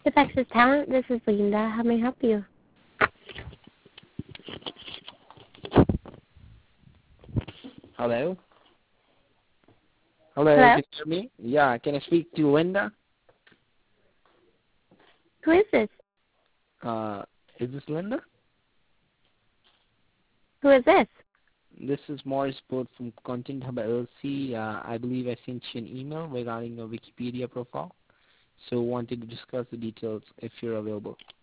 Texas Talent, this is Linda. How may I help you? Hello? Hello, Hello? can you hear me? Yeah, can I speak to Linda? Who is this? Is this Linda? Who is this? This is Morris Booth from Content Hub LLC. I believe I sent you an email regarding your Wikipedia profile. So wanted to discuss the details if you're available.